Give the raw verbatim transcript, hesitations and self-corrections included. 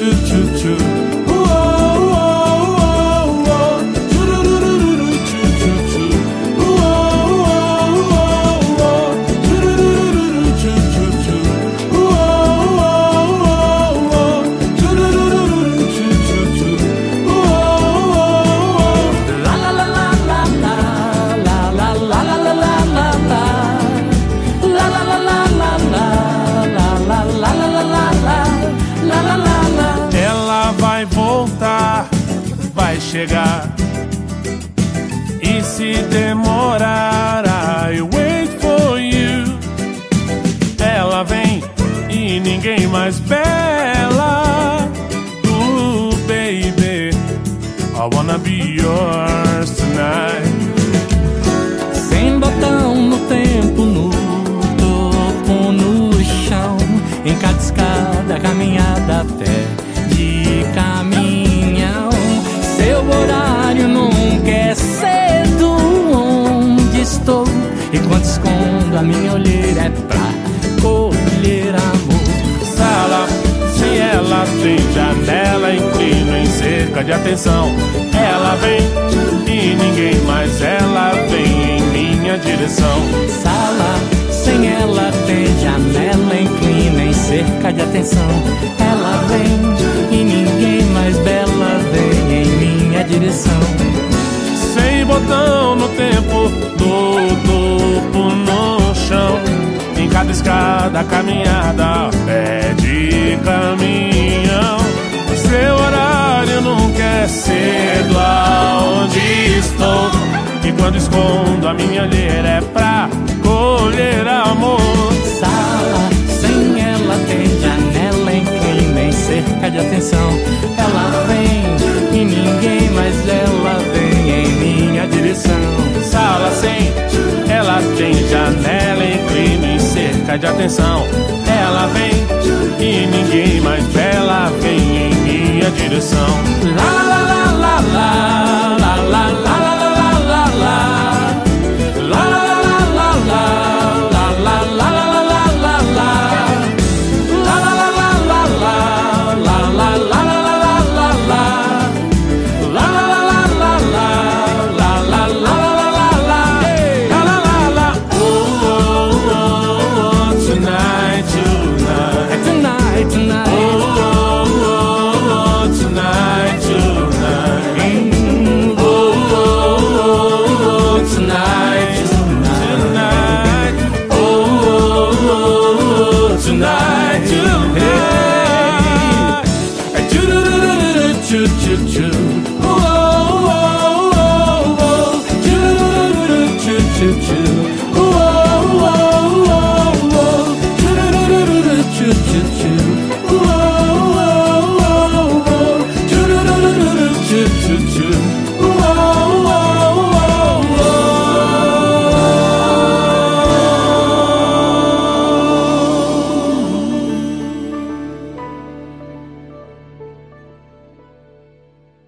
Vai chegar, e se demorar, I wait for you. Ela vem e ninguém mais bela. Ooh, baby, I wanna be yours tonight. Sem botão no tempo, no topo, no chão, em cada escada, caminhada a pé de caminhão. Seu horário nunca é cedo. Onde estou e quando escondo a minha olheira é pra colher amor. Sala, se ela tem janela, inclino em cerca de atenção. Ela vem e ninguém mais, ela vem em minha direção. Sala, sem ela tem janela, inclina em cerca de atenção. Ela vem e ninguém mais bela vem em minha direção. Sem botão no tempo, do topo no chão, em cada escada, caminhada, pé de caminhão. Seu horário nunca é cedo. Aonde estou e quando escondo a minha olheira é pra colher amor. Sala, sem ela tem janela, inclina em cerca de atenção. Ela vem e ninguém mais ela vem em minha direção. Sala, sem ela tem janela, inclina em cerca de atenção. Ela vem e ninguém mais bela vem em minha direção. La la la la la la la la la la la la. Tonight, tonight, tonight,